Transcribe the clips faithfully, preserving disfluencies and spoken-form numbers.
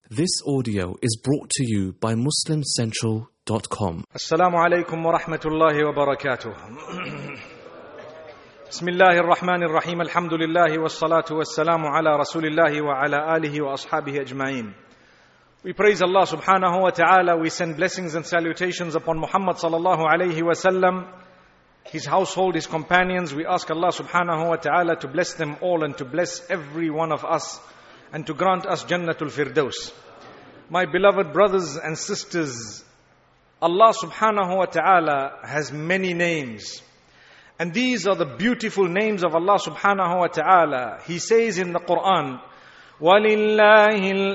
This audio is brought to you by Muslim Central dot com. Assalamu alaikum wa rahmatullahi wa barakatuh. Bismillahir Rahmanir Rahim. Alhamdulillahi was salatu was salamu ala Rasulillahi wa ala alihi wa ashabihi ajma'in. We praise Allah subhanahu wa ta'ala. We send blessings and salutations upon Muhammad sallallahu alayhi wa sallam, his household, his companions. We ask Allah subhanahu wa ta'ala to bless them all and to bless every one of us and to grant us Jannatul Firdaus. My beloved brothers and sisters, Allah subhanahu wa ta'ala has many names. And these are the beautiful names of Allah subhanahu wa ta'ala. He says in the Quran, وَلِلَّهِ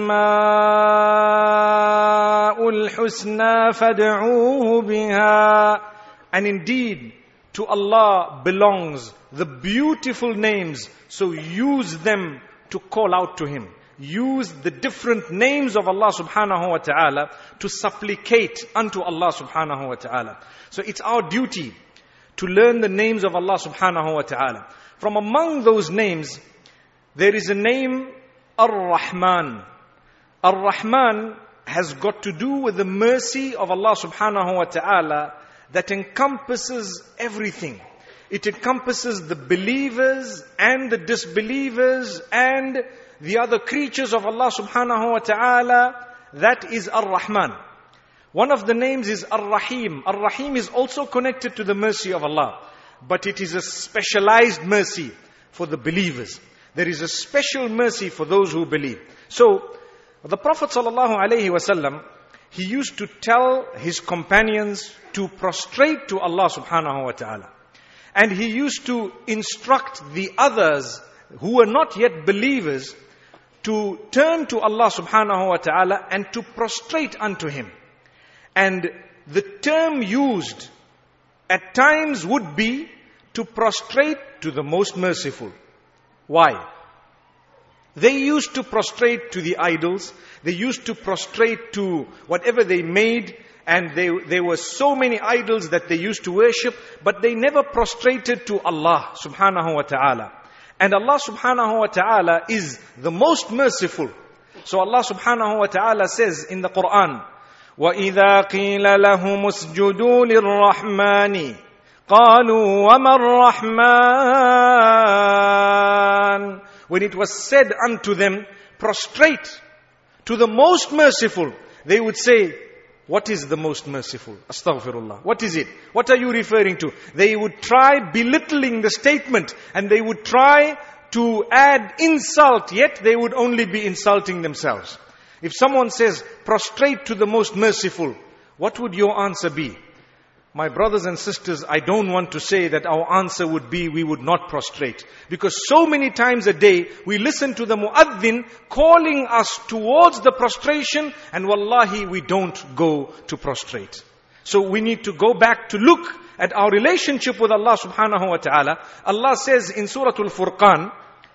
الْأَسْمَاءُ الْحُسْنَى فَادْعُوهُ بِهَا. And indeed, to Allah belongs the beautiful names, so use them to call out to Him. Use the different names of Allah subhanahu wa ta'ala to supplicate unto Allah subhanahu wa ta'ala. So it's our duty to learn the names of Allah subhanahu wa ta'ala. From among those names, there is a name, Ar-Rahman. Ar-Rahman has got to do with the mercy of Allah subhanahu wa ta'ala that encompasses everything. It encompasses the believers and the disbelievers and the other creatures of Allah subhanahu wa ta'ala. That is Ar-Rahman. One of the names is Ar-Rahim. Ar-Rahim is also connected to the mercy of Allah, but it is a specialized mercy for the believers. There is a special mercy for those who believe. So, the Prophet sallallahu alaihi wasallam, he used to tell his companions to prostrate to Allah subhanahu wa ta'ala. And he used to instruct the others who were not yet believers to turn to Allah subhanahu wa ta'ala and to prostrate unto Him. And the term used at times would be to prostrate to the most merciful. Why? They used to prostrate to the idols. They used to prostrate to whatever they made. And they, there were so many idols that they used to worship, but they never prostrated to Allah subhanahu wa ta'ala. And Allah subhanahu wa ta'ala is the most merciful. So Allah subhanahu wa ta'ala says in the Quran, وَإِذَا قِيلَ لَهُمُ اسْجُدُوا لِلرَّحْمَنِ قَالُوا وَمَا الرَّحْمَنِ. When it was said unto them, prostrate to the most merciful, they would say, what is the most merciful? Astaghfirullah. What is it? What are you referring to? They would try belittling the statement and they would try to add insult, yet they would only be insulting themselves. If someone says, prostrate to the most merciful, what would your answer be? My brothers and sisters, I don't want to say that our answer would be we would not prostrate. Because so many times a day, we listen to the muaddin calling us towards the prostration, and wallahi, we don't go to prostrate. So we need to go back to look at our relationship with Allah subhanahu wa ta'ala. Allah says in Surah Al-Furqan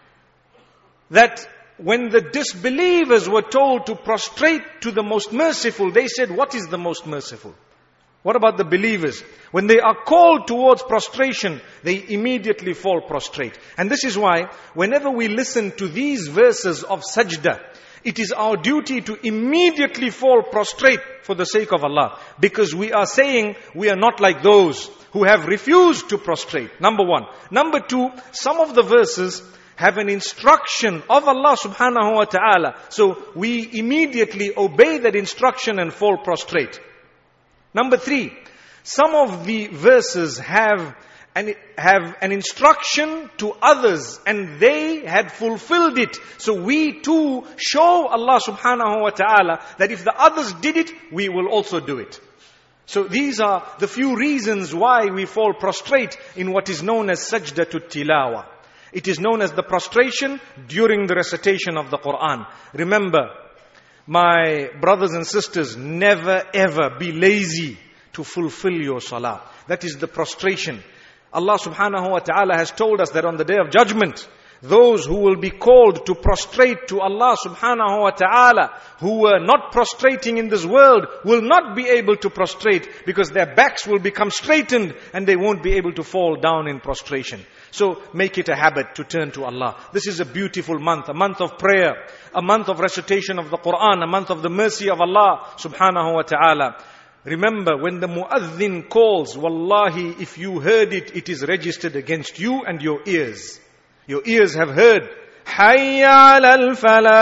that when the disbelievers were told to prostrate to the most merciful, they said, what is the most merciful? What about the believers? When they are called towards prostration, they immediately fall prostrate. And this is why, whenever we listen to these verses of sajda, it is our duty to immediately fall prostrate for the sake of Allah. Because we are saying we are not like those who have refused to prostrate. Number one. Number two, some of the verses have an instruction of Allah subhanahu wa ta'ala. So we immediately obey that instruction and fall prostrate. Number three, some of the verses have an, have an instruction to others and they had fulfilled it. So we too show Allah subhanahu wa ta'ala that if the others did it, we will also do it. So these are the few reasons why we fall prostrate in what is known as sajdatut tilawa. It is known as the prostration during the recitation of the Quran. Remember, my brothers and sisters, never ever be lazy to fulfill your salah. That is the prostration. Allah subhanahu wa ta'ala has told us that on the day of judgment, those who will be called to prostrate to Allah subhanahu wa ta'ala, who were not prostrating in this world, will not be able to prostrate because their backs will become straightened and they won't be able to fall down in prostration. So make it a habit to turn to Allah. This is a beautiful month, a month of prayer, a month of recitation of the Quran, a month of the mercy of Allah subhanahu wa ta'ala. Remember, when the muazzin calls, wallahi, if you heard it, it is registered against you and your ears. Your ears have heard, Hayya alal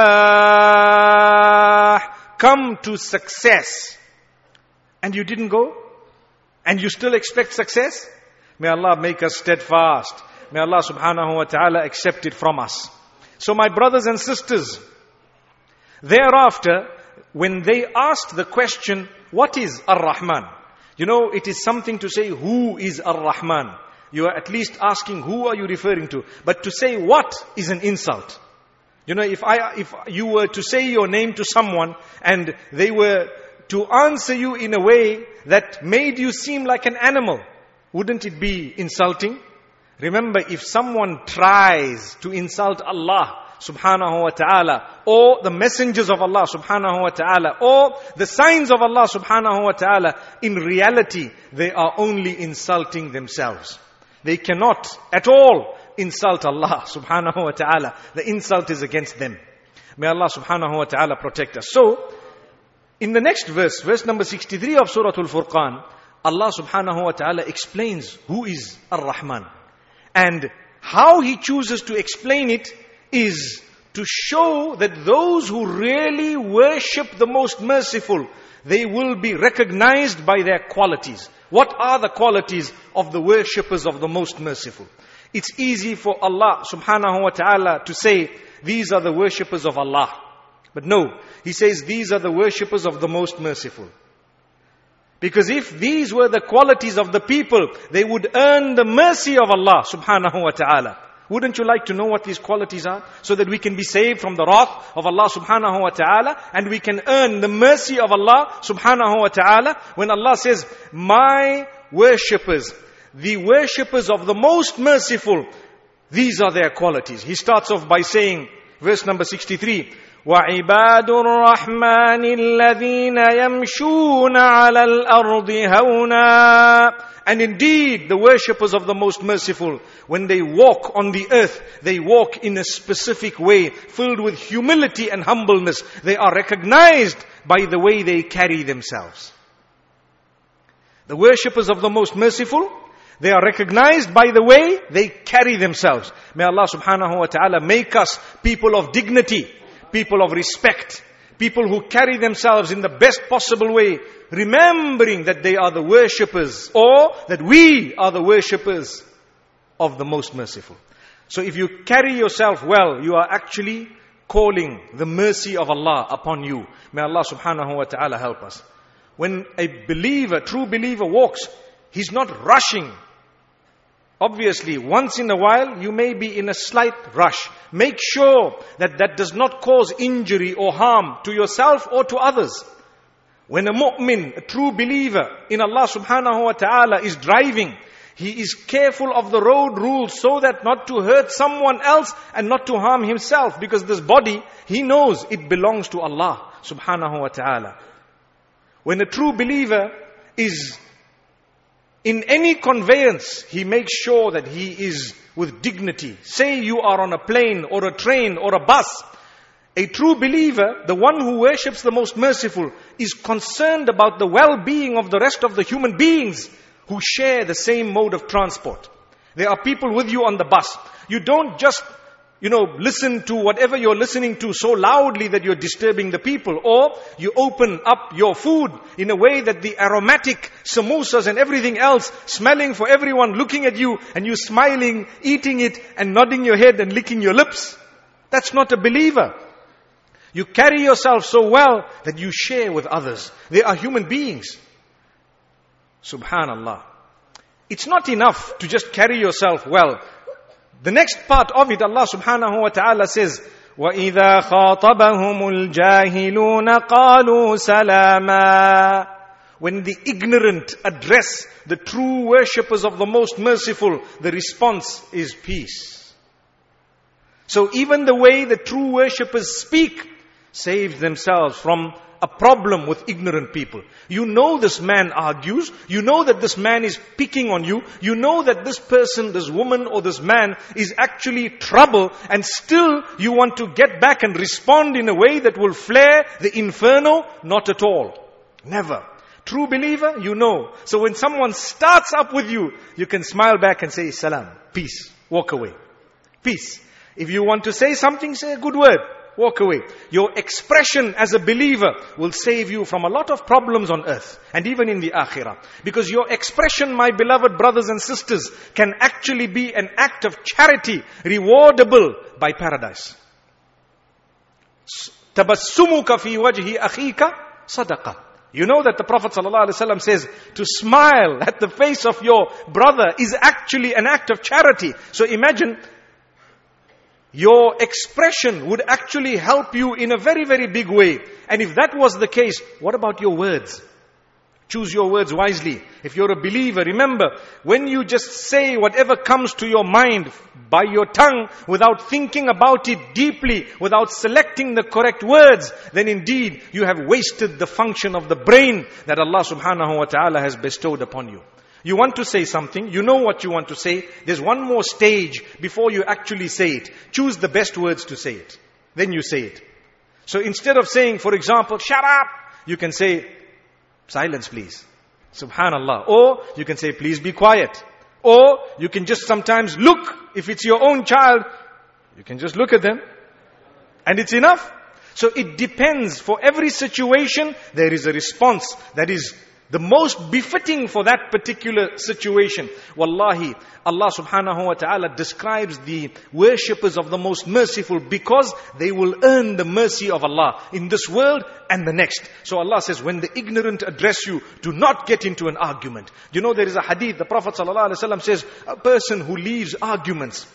falah, come to success. And you didn't go? And you still expect success? May Allah make us steadfast. May Allah subhanahu wa ta'ala accept it from us. So my brothers and sisters, thereafter, when they asked the question, what is Ar-Rahman? You know, it is something to say, who is Ar-Rahman? You are at least asking, who are you referring to? But to say what is an insult. You know, if I, if you were to say your name to someone and they were to answer you in a way that made you seem like an animal, wouldn't it be insulting? Remember, if someone tries to insult Allah subhanahu wa ta'ala, or the messengers of Allah subhanahu wa ta'ala, or the signs of Allah subhanahu wa ta'ala, in reality, they are only insulting themselves. They cannot at all insult Allah subhanahu wa ta'ala. The insult is against them. May Allah subhanahu wa ta'ala protect us. So, in the next verse, verse number sixty-three of Surah Al-Furqan, Allah subhanahu wa ta'ala explains who is Ar-Rahman. And how He chooses to explain it is to show that those who really worship the most merciful, they will be recognized by their qualities. What are the qualities of the worshippers of the most merciful? It's easy for Allah subhanahu wa ta'ala to say, these are the worshippers of Allah. But no, He says, these are the worshippers of the most merciful. Because if these were the qualities of the people, they would earn the mercy of Allah subhanahu wa ta'ala. Wouldn't you like to know what these qualities are? So that we can be saved from the wrath of Allah subhanahu wa ta'ala, and we can earn the mercy of Allah subhanahu wa ta'ala. When Allah says, my worshippers, the worshippers of the most merciful, these are their qualities. He starts off by saying, verse number sixty-three, وَعِبَادُ الرَّحْمَنِ الَّذِينَ يَمْشُونَ عَلَى الْأَرْضِ هَوْنًا. And indeed, the worshippers of the most merciful, when they walk on the earth, they walk in a specific way, filled with humility and humbleness. They are recognized by the way they carry themselves. The worshippers of the most merciful, they are recognized by the way they carry themselves. May Allah subhanahu wa ta'ala make us people of dignity, people of respect, people who carry themselves in the best possible way, remembering that they are the worshippers, or that we are the worshippers of the most merciful. So if you carry yourself well, you are actually calling the mercy of Allah upon you. May Allah subhanahu wa ta'ala help us. When a believer, true believer walks, he's not rushing. Obviously, once in a while, you may be in a slight rush. Make sure that that does not cause injury or harm to yourself or to others. When a mu'min, a true believer in Allah subhanahu wa ta'ala is driving, he is careful of the road rules so that not to hurt someone else and not to harm himself. Because this body, he knows it belongs to Allah subhanahu wa ta'ala. When a true believer is in any conveyance, he makes sure that he is with dignity. Say you are on a plane or a train or a bus. A true believer, the one who worships the most merciful, is concerned about the well-being of the rest of the human beings who share the same mode of transport. There are people with you on the bus. You don't just, you know, listen to whatever you're listening to so loudly that you're disturbing the people. Or you open up your food in a way that the aromatic samosas and everything else smelling for everyone looking at you, and you smiling, eating it and nodding your head and licking your lips. That's not a believer. You carry yourself so well that you share with others. They are human beings. Subhanallah. It's not enough to just carry yourself well. The next part of it, Allah subhanahu wa ta'ala says, وَإِذَا خَاطَبَهُمُ الْجَاهِلُونَ قَالُوا سَلَامًا. When the ignorant address the true worshippers of the most merciful, the response is peace. So even the way the true worshippers speak saves themselves from a problem with ignorant people. You know this man argues. You know that this man is picking on you. You know that this person, this woman or this man is actually trouble, and still you want to get back and respond in a way that will flare the inferno? Not at all. Never. True believer, you know. So when someone starts up with you, you can smile back and say, salam, peace, walk away. Peace. If you want to say something, say a good word. Walk away. Your expression as a believer will save you from a lot of problems on earth and even in the akhirah. Because your expression, my beloved brothers and sisters, can actually be an act of charity, rewardable by paradise. Tabassumuka fi wajhi akhika sadaqa. You know that the Prophet ﷺ says, to smile at the face of your brother is actually an act of charity. So imagine, your expression would actually help you in a very, very big way. And if that was the case, what about your words? Choose your words wisely. If you're a believer, remember, when you just say whatever comes to your mind by your tongue, without thinking about it deeply, without selecting the correct words, then indeed you have wasted the function of the brain that Allah subhanahu wa ta'ala has bestowed upon you. You want to say something, you know what you want to say. There's one more stage before you actually say it. Choose the best words to say it. Then you say it. So instead of saying, for example, shut up, you can say, silence please. Subhanallah. Or you can say, please be quiet. Or you can just sometimes look. If it's your own child, you can just look at them. And it's enough. So it depends. For every situation, there is a response that is the most befitting for that particular situation. Wallahi, Allah subhanahu wa ta'ala describes the worshippers of the most merciful because they will earn the mercy of Allah in this world and the next. So Allah says, when the ignorant address you, do not get into an argument. You know, there is a hadith, the Prophet sallallahu alaihi wasallam says, a person who leaves arguments,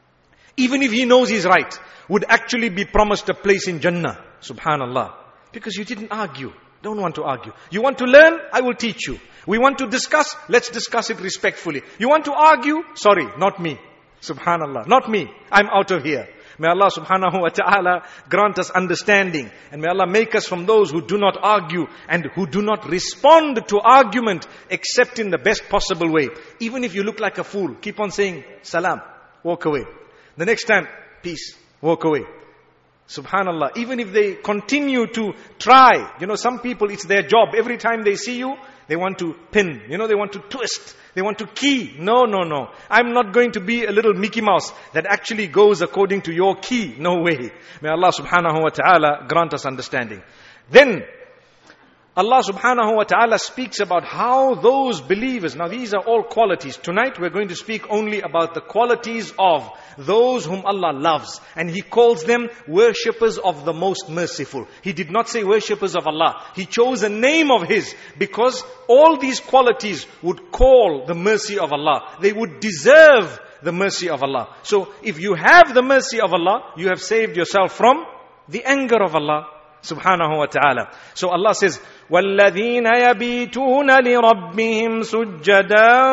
even if he knows he's right, would actually be promised a place in Jannah. Subhanallah. Because you didn't argue. Don't want to argue. You want to learn? I will teach you. We want to discuss? Let's discuss it respectfully. You want to argue? Sorry, not me. Subhanallah. Not me. I'm out of here. May Allah subhanahu wa ta'ala grant us understanding. And may Allah make us from those who do not argue and who do not respond to argument except in the best possible way. Even if you look like a fool, keep on saying salam, walk away. The next time, peace, walk away. Subhanallah. Even if they continue to try, you know, some people, it's their job. Every time they see you, they want to pin. You know, they want to twist. They want to key. No, no, no. I'm not going to be a little Mickey Mouse that actually goes according to your key. No way. May Allah subhanahu wa ta'ala grant us understanding. Then, Allah subhanahu wa ta'ala speaks about how those believers, now these are all qualities. Tonight we're going to speak only about the qualities of those whom Allah loves. And He calls them worshippers of the most merciful. He did not say worshippers of Allah. He chose a name of His because all these qualities would call the mercy of Allah. They would deserve the mercy of Allah. So if you have the mercy of Allah, you have saved yourself from the anger of Allah subhanahu wa ta'ala. So Allah says, وَالَّذِينَ يَبِيتُونَ لِرَبِّهِمْ سُجَّدًا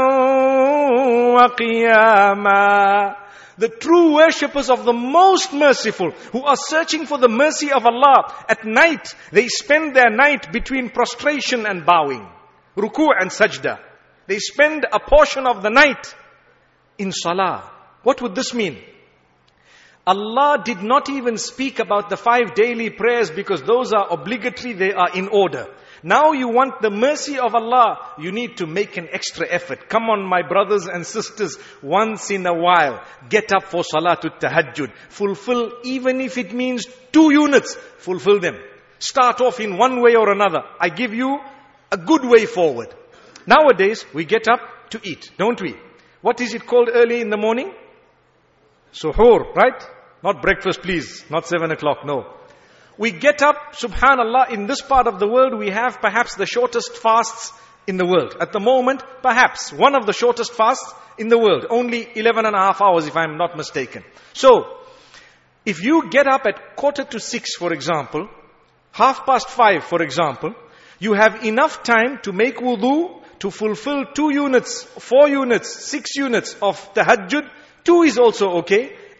وَقِيَامًا. The true worshippers of the most merciful, who are searching for the mercy of Allah at night, they spend their night between prostration and bowing, ruku' and sajda. They spend a portion of the night in salah. What would this mean? Allah did not even speak about the five daily prayers because those are obligatory, they are in order. Now you want the mercy of Allah, you need to make an extra effort. Come on my brothers and sisters, once in a while, get up for Salatul Tahajjud. Fulfill, even if it means two units, fulfill them. Start off in one way or another. I give you a good way forward. Nowadays, we get up to eat, don't we? What is it called early in the morning? Suhoor, right? Not breakfast, please. Not seven o'clock, no. We get up, subhanallah, in this part of the world, we have perhaps the shortest fasts in the world. At the moment, perhaps one of the shortest fasts in the world. Only eleven and a half hours, if I'm not mistaken. So, if you get up at quarter to six, for example, half past five, for example, you have enough time to make wudu, to fulfill two units, four units, six units of tahajjud. Two is also okay.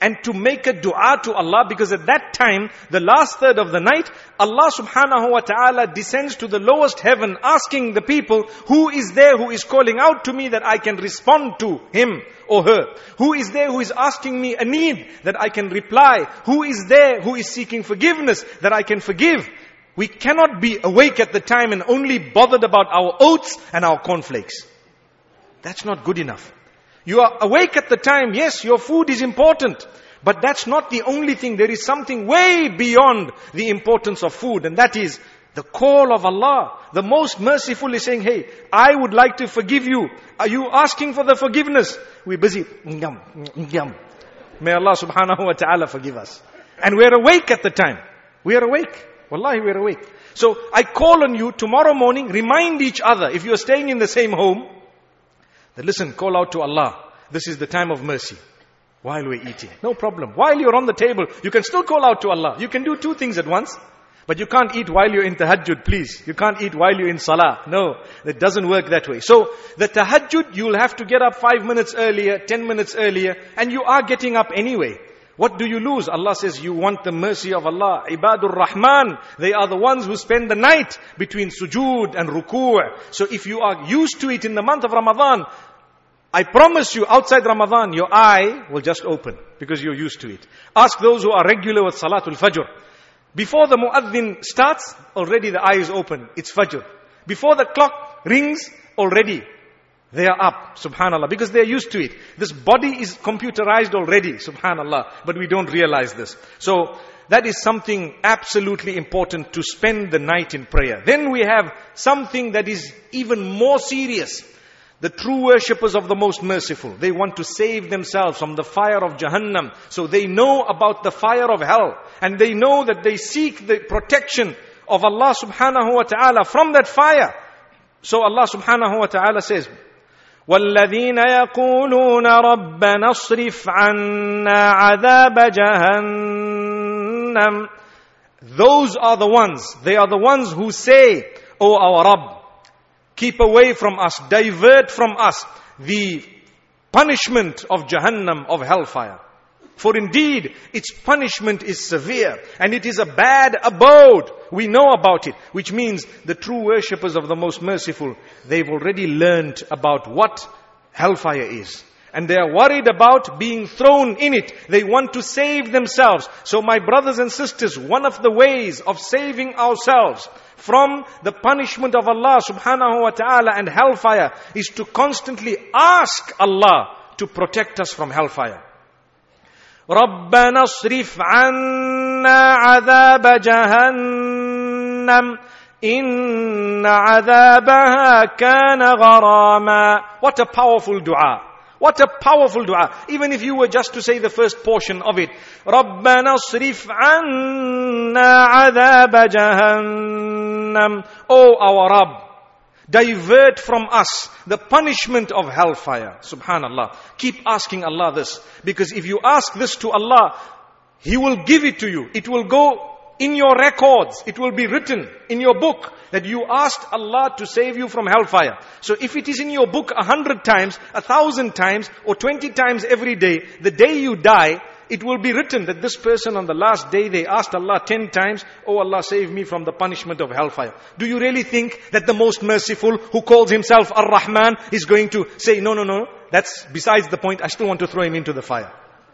and to make a dua to Allah, because at that time, the last third of the night, Allah subhanahu wa ta'ala descends to the lowest heaven asking the people, who is there who is calling out to me that I can respond to him or her? Who is there who is asking me a need that I can reply? Who is there who is seeking forgiveness that I can forgive? We cannot be awake at the time and only bothered about our oats and our cornflakes. That's not good enough. You are awake at the time, yes, your food is important, but that's not the only thing. There is something way beyond the importance of food, and that is the call of Allah. The most merciful is saying, hey, I would like to forgive you. Are you asking for the forgiveness? We're busy. Yum, yum. May Allah subhanahu wa ta'ala forgive us. And we're awake at the time. We are awake. Wallahi, we're awake. So I call on you tomorrow morning, remind each other, if you're staying in the same home, that listen, call out to Allah. This is the time of mercy. While we're eating. No problem. While you're on the table, you can still call out to Allah. You can do two things at once. But you can't eat while you're in tahajjud, please. You can't eat while you're in salah. No, it doesn't work that way. So, the tahajjud, you'll have to get up five minutes earlier, ten minutes earlier, and you are getting up anyway. What do you lose? Allah says you want the mercy of Allah. Ibadur Rahman, they are the ones who spend the night between sujood and ruku'. So if you are used to it in the month of Ramadan, I promise you outside Ramadan, your eye will just open because you're used to it. Ask those who are regular with Salatul Fajr. Before the muaddin starts, already the eye is open. It's Fajr. Before the clock rings, already they are up, subhanallah, because they are used to it. This body is computerized already, subhanallah, but we don't realize this. So, that is something absolutely important, to spend the night in prayer. Then we have something that is even more serious. The true worshippers of the Most Merciful, they want to save themselves from the fire of Jahannam. So they know about the fire of hell. And they know that they seek the protection of Allah subhanahu wa ta'ala from that fire. So Allah subhanahu wa ta'ala says, وَالَّذِينَ يَقُولُونَ رَبَّنَا اصْرِفْ عَنَّا عَذَابَ جَهَنَّمَ. Those are the ones, they are the ones who say, O our Rabb, keep away from us, divert from us the punishment of Jahannam, of hellfire. For indeed, its punishment is severe, and it is a bad abode. We know about it, which means the true worshippers of the Most Merciful, they've already learned about what hellfire is. And they are worried about being thrown in it. They want to save themselves. So my brothers and sisters, one of the ways of saving ourselves from the punishment of Allah subhanahu wa ta'ala and hellfire is to constantly ask Allah to protect us from hellfire. رَبَّنَا اصْرِفْ عَنَّا عَذَابَ جَهَنَّمَ إِنَّ عَذَابَهَا كَانَ غَرَامًا. What a powerful dua. What a powerful dua. Even if you were just to say the first portion of it. رَبَّنَا اصْرِفْ عَنَّا عَذَابَ جَهَنَّمَ. O our Rabb, divert from us the punishment of hellfire. Subhanallah. Keep asking Allah this. Because if you ask this to Allah, He will give it to you. It will go in your records. It will be written in your book that you asked Allah to save you from hellfire. So if it is in your book a hundred times, a thousand times, or twenty times every day, the day you die, it will be written that this person on the last day, they asked Allah ten times, Oh Allah, save me from the punishment of hellfire. Do you really think that the Most Merciful, who calls Himself Ar-Rahman, is going to say, no, no, no, that's besides the point, I still want to throw him into the fire.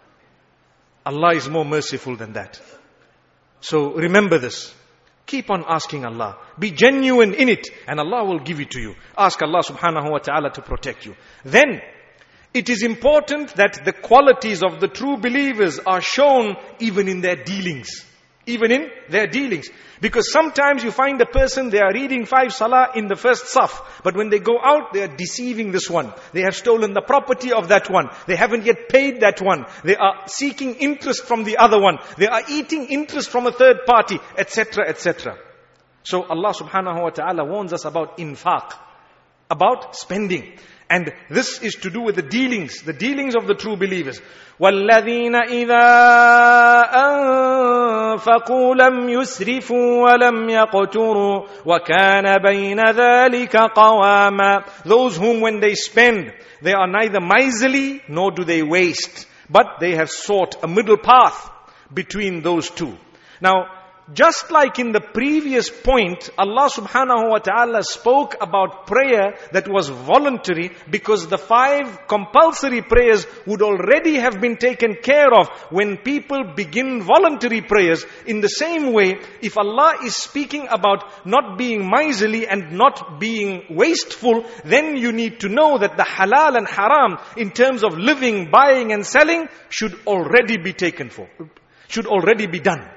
Allah is more merciful than that. So remember this. Keep on asking Allah. Be genuine in it, and Allah will give it to you. Ask Allah subhanahu wa ta'ala to protect you. Then, it is important that the qualities of the true believers are shown even in their dealings. Even in their dealings. Because sometimes you find a person, they are reading five salah in the first saf. But when they go out, they are deceiving this one. They have stolen the property of that one. They haven't yet paid that one. They are seeking interest from the other one. They are eating interest from a third party, et cetera, et cetera. So Allah subhanahu wa ta'ala warns us about infaq. About spending. And this is to do with the dealings, the dealings of the true believers. وَالَّذِينَ إِذَا أَنفَقُوا لَمْ يُسْرِفُوا وَلَمْ يَقْتُرُوا وَكَانَ بَيْنَ ذَلِكَ قَوَامًا. Those whom when they spend, they are neither miserly nor do they waste. But they have sought a middle path between those two. Now, just like in the previous point, Allah subhanahu wa ta'ala spoke about prayer that was voluntary because the five compulsory prayers would already have been taken care of when people begin voluntary prayers. In the same way, if Allah is speaking about not being miserly and not being wasteful, then you need to know that the halal and haram in terms of living, buying and selling should already be taken for, should already be done.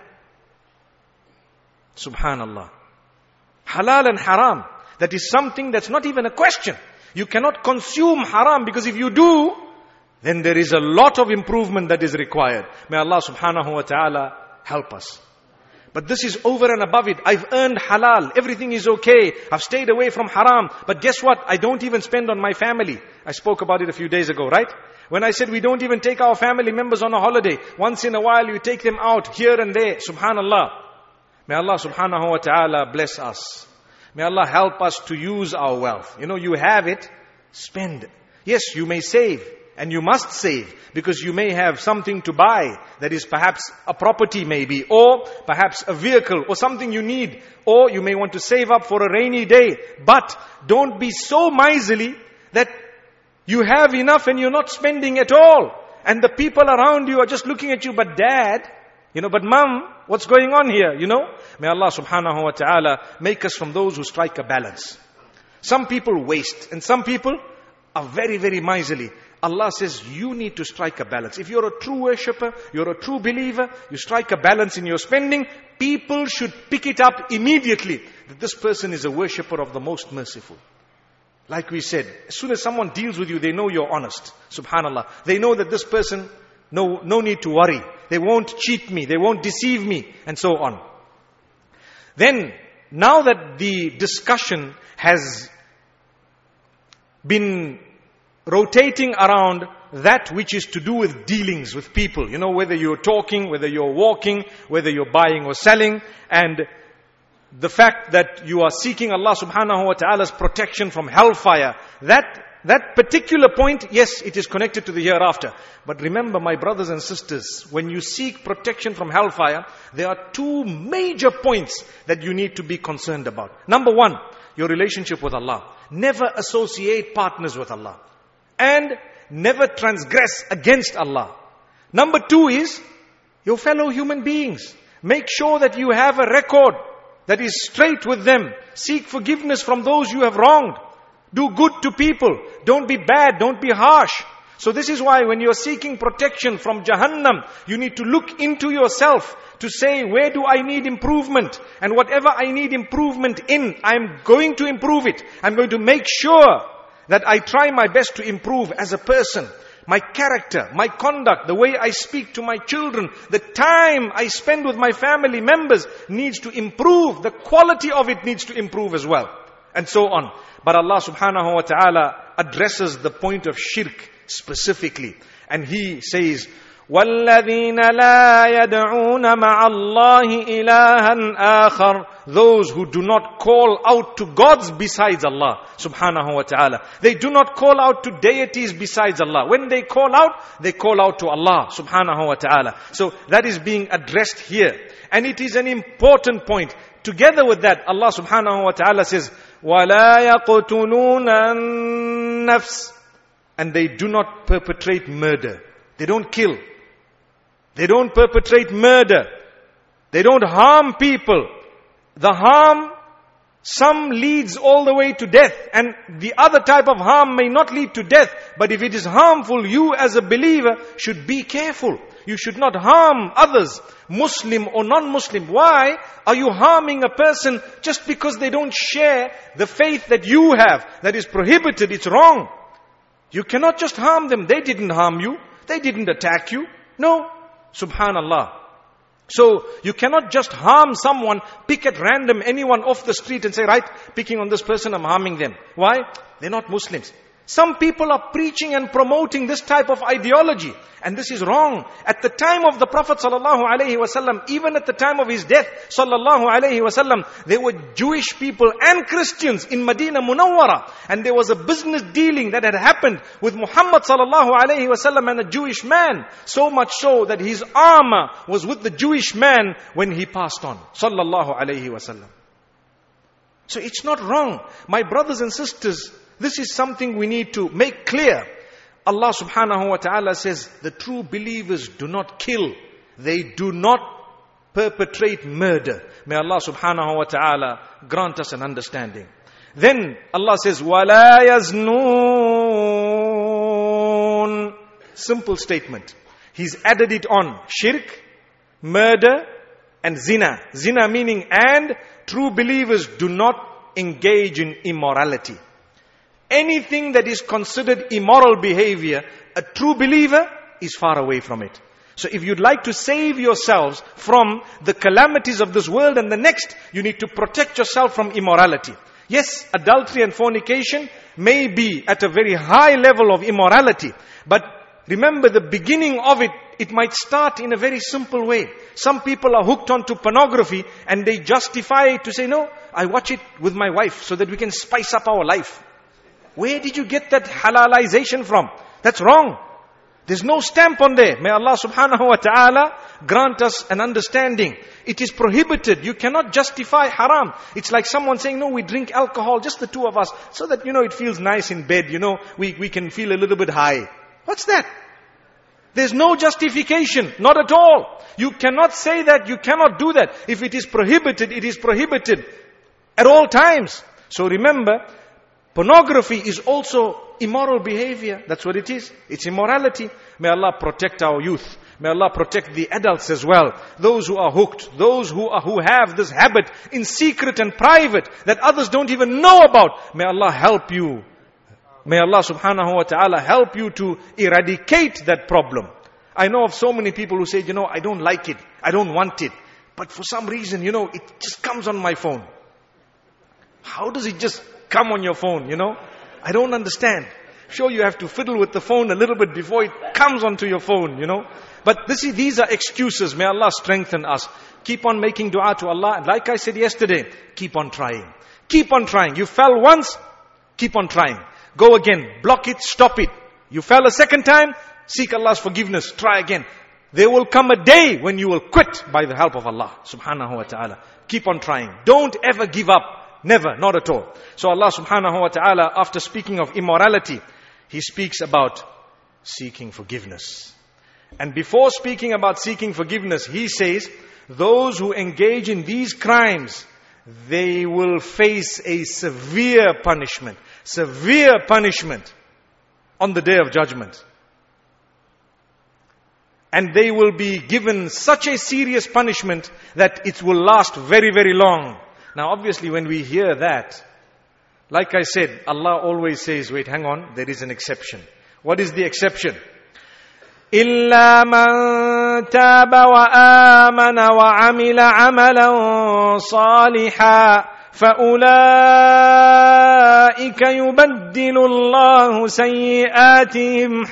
Subhanallah. Halal and haram. That is something that's not even a question. You cannot consume haram because if you do, then there is a lot of improvement that is required. May Allah subhanahu wa ta'ala help us. But this is over and above it. I've earned halal. Everything is okay. I've stayed away from haram. But guess what? I don't even spend on my family. I spoke about it a few days ago, right? When I said we don't even take our family members on a holiday. Once in a while you take them out here and there. Subhanallah. May Allah subhanahu wa ta'ala bless us. May Allah help us to use our wealth. You know, you have it, spend. Yes, you may save. And you must save. Because you may have something to buy. That is perhaps a property maybe. Or perhaps a vehicle. Or something you need. Or you may want to save up for a rainy day. But don't be so miserly that you have enough and you're not spending at all. And the people around you are just looking at you. But dad, you know, but mom, what's going on here, you know? May Allah subhanahu wa ta'ala make us from those who strike a balance. Some people waste and some people are very, very miserly. Allah says you need to strike a balance. If you're a true worshipper, you're a true believer, you strike a balance in your spending, people should pick it up immediately. That this person is a worshipper of the most merciful. Like we said, as soon as someone deals with you, they know you're honest. Subhanallah. They know that this person, no, no need to worry. They won't cheat me. They won't deceive me. And so on. Then, now that the discussion has been rotating around that which is to do with dealings with people. You know, whether you're talking, whether you're walking, whether you're buying or selling. And the fact that you are seeking Allah subhanahu wa ta'ala's protection from hellfire. That That particular point, yes, it is connected to the hereafter. But remember, my brothers and sisters, when you seek protection from hellfire, there are two major points that you need to be concerned about. Number one, your relationship with Allah. Never associate partners with Allah. And never transgress against Allah. Number two is your fellow human beings. Make sure that you have a record that is straight with them. Seek forgiveness from those you have wronged. Do good to people. Don't be bad. Don't be harsh. So this is why when you're seeking protection from Jahannam, you need to look into yourself to say, where do I need improvement? And whatever I need improvement in, I'm going to improve it. I'm going to make sure that I try my best to improve as a person. My character, my conduct, the way I speak to my children, the time I spend with my family members needs to improve. The quality of it needs to improve as well. And so on. But Allah subhanahu wa ta'ala addresses the point of shirk specifically. And He says, وَالَّذِينَ لَا يَدْعُونَ مَعَ اللَّهِ إِلَهًا آخَرَ. Those who do not call out to gods besides Allah subhanahu wa ta'ala. They do not call out to deities besides Allah. When they call out, they call out to Allah subhanahu wa ta'ala. So that is being addressed here. And it is an important point. Together with that, Allah subhanahu wa ta'ala says, وَلَا يَقْتُلُونَ النَّفْسِ. And they do not perpetrate murder. They don't kill. They don't perpetrate murder. They don't harm people. The harm, some leads all the way to death. And the other type of harm may not lead to death. But if it is harmful, you as a believer should be careful. You should not harm others, Muslim or non-Muslim. Why are you harming a person just because they don't share the faith that you have? That is prohibited, it's wrong. You cannot just harm them. They didn't harm you. They didn't attack you. No. Subhanallah. So, you cannot just harm someone, pick at random anyone off the street and say, right, picking on this person, I'm harming them. Why? They're not Muslims. Some people are preaching and promoting this type of ideology. And this is wrong. At the time of the Prophet sallallahu alaihi wasallam, even at the time of his death sallallahu alaihi wasallam, there were Jewish people and Christians in Medina Munawwara. And there was a business dealing that had happened with Muhammad sallallahu alaihi wasallam and a Jewish man. So much so that his armor was with the Jewish man when he passed on. Sallallahu alaihi wasallam. So it's not wrong. My brothers and sisters, this is something we need to make clear. Allah subhanahu wa ta'ala says, the true believers do not kill. They do not perpetrate murder. May Allah subhanahu wa ta'ala grant us an understanding. Then Allah says, وَلَا يَزْنُونَ. Simple statement. He's added it on. Shirk, murder, and zina. Zina meaning, and true believers do not engage in immorality. Anything that is considered immoral behavior, a true believer is far away from it. So if you'd like to save yourselves from the calamities of this world and the next, you need to protect yourself from immorality. Yes, adultery and fornication may be at a very high level of immorality. But remember, the beginning of it, it might start in a very simple way. Some people are hooked onto pornography and they justify it to say, no, I watch it with my wife so that we can spice up our life. Where did you get that halalization from? That's wrong. There's no stamp on there. May Allah subhanahu wa ta'ala grant us an understanding. It is prohibited. You cannot justify haram. It's like someone saying, no, we drink alcohol, just the two of us, so that, you know, it feels nice in bed, you know, we, we can feel a little bit high. What's that? There's no justification. Not at all. You cannot say that. You cannot do that. If it is prohibited, it is prohibited at all times. So remember, pornography is also immoral behavior. That's what it is. It's immorality. May Allah protect our youth. May Allah protect the adults as well. Those who are hooked. Those who are, who have this habit in secret and private that others don't even know about. May Allah help you. May Allah subhanahu wa ta'ala help you to eradicate that problem. I know of so many people who say, you know, I don't like it. I don't want it. But for some reason, you know, it just comes on my phone. How does it just come on your phone, you know? I don't understand. Sure, you have to fiddle with the phone a little bit before it comes onto your phone, you know? But this is, these are excuses. May Allah strengthen us. Keep on making dua to Allah. And like I said yesterday, keep on trying. Keep on trying. You fell once, keep on trying. Go again. Block it, stop it. You fell a second time, seek Allah's forgiveness. Try again. There will come a day when you will quit by the help of Allah subhanahu wa ta'ala. Keep on trying. Don't ever give up. Never, not at all. So Allah subhanahu wa ta'ala, after speaking of immorality, He speaks about seeking forgiveness. And before speaking about seeking forgiveness, He says, those who engage in these crimes, they will face a severe punishment. Severe punishment on the Day of Judgment. And they will be given such a serious punishment that it will last very, very long. Now obviously when we hear that, like I said, Allah always says, wait, hang on, there is an exception. What is the exception? إِلَّا مَنْ تَابَ وَآمَنَ وَعَمِلَ عَمَلًا صَالِحًا فَأُولَٰئِكَ يُبَدِّلُ اللَّهُ سَيِّئَاتِهِمْ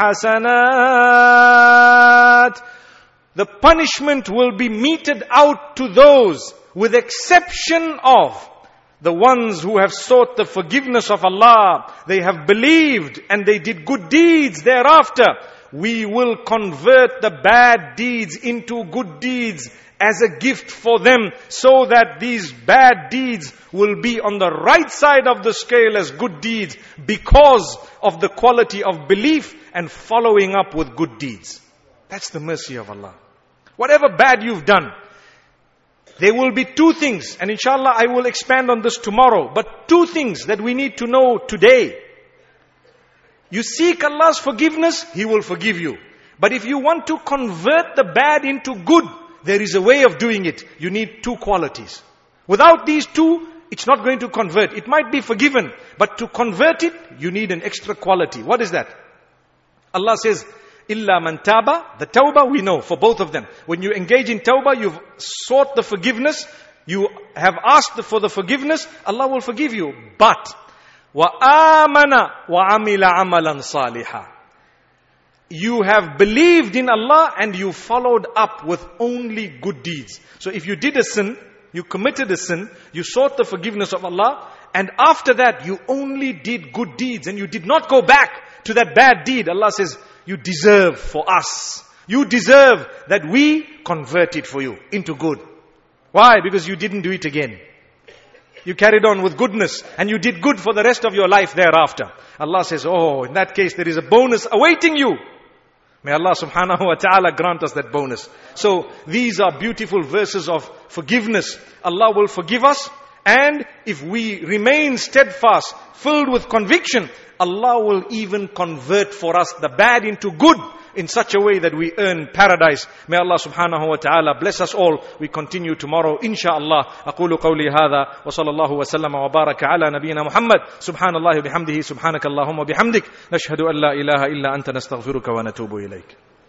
حَسَنَاتٍ. The punishment will be meted out to those, with exception of the ones who have sought the forgiveness of Allah. They have believed and they did good deeds thereafter. We will convert the bad deeds into good deeds as a gift for them, so that these bad deeds will be on the right side of the scale as good deeds, because of the quality of belief and following up with good deeds. That's the mercy of Allah. Whatever bad you've done, there will be two things, and inshallah I will expand on this tomorrow, but two things that we need to know today. You seek Allah's forgiveness, He will forgive you. But if you want to convert the bad into good, there is a way of doing it. You need two qualities. Without these two, it's not going to convert. It might be forgiven, but to convert it, you need an extra quality. What is that? Allah says, إِلَّا مَنْ تَابَ. The tawbah we know for both of them. When you engage in tawbah, you've sought the forgiveness, you have asked for the forgiveness, Allah will forgive you. But وَآمَنَ وَعَمِلَ عَمَلًا صَالِحًا. You have believed in Allah and you followed up with only good deeds. So if you did a sin, you committed a sin, you sought the forgiveness of Allah, and after that you only did good deeds and you did not go back to that bad deed, Allah says, you deserve for us. You deserve that we convert it for you into good. Why? Because you didn't do it again. You carried on with goodness and you did good for the rest of your life thereafter. Allah says, oh, in that case there is a bonus awaiting you. May Allah subhanahu wa ta'ala grant us that bonus. So these are beautiful verses of forgiveness. Allah will forgive us, and if we remain steadfast, filled with conviction, Allah will even convert for us the bad into good in such a way that we earn paradise. May Allah subhanahu wa ta'ala bless us all. We continue tomorrow, inshaAllah. أقول قولي هذا وصلى الله وسلم وبارك على نبينا محمد سبحان الله وبحمده سبحانك اللهم وبحمدك نشهد أن لا إله إلا أنت نستغفرك ونتوب إليك.